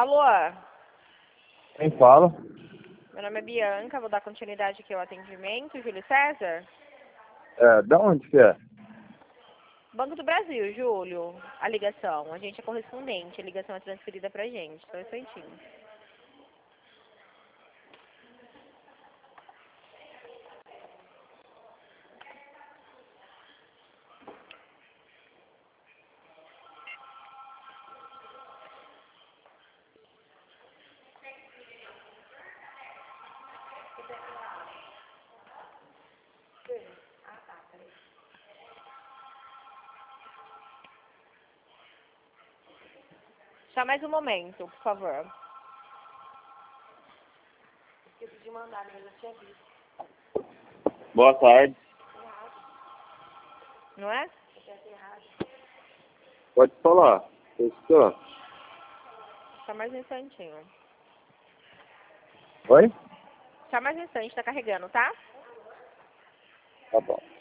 Alô? Quem fala? Meu nome é Bianca, vou dar continuidade aqui ao atendimento. Júlio César? Da onde que é? Banco do Brasil, Júlio. A ligação. A gente é correspondente. A ligação é transferida pra gente. Só um instantinho. Só mais um momento, por favor. Esqueci de mandar, mas eu tinha visto. Boa tarde. Não é? Pode falar. Estou. Só mais um instantinho. Oi? Só mais um instante, tá carregando, tá? Tá bom.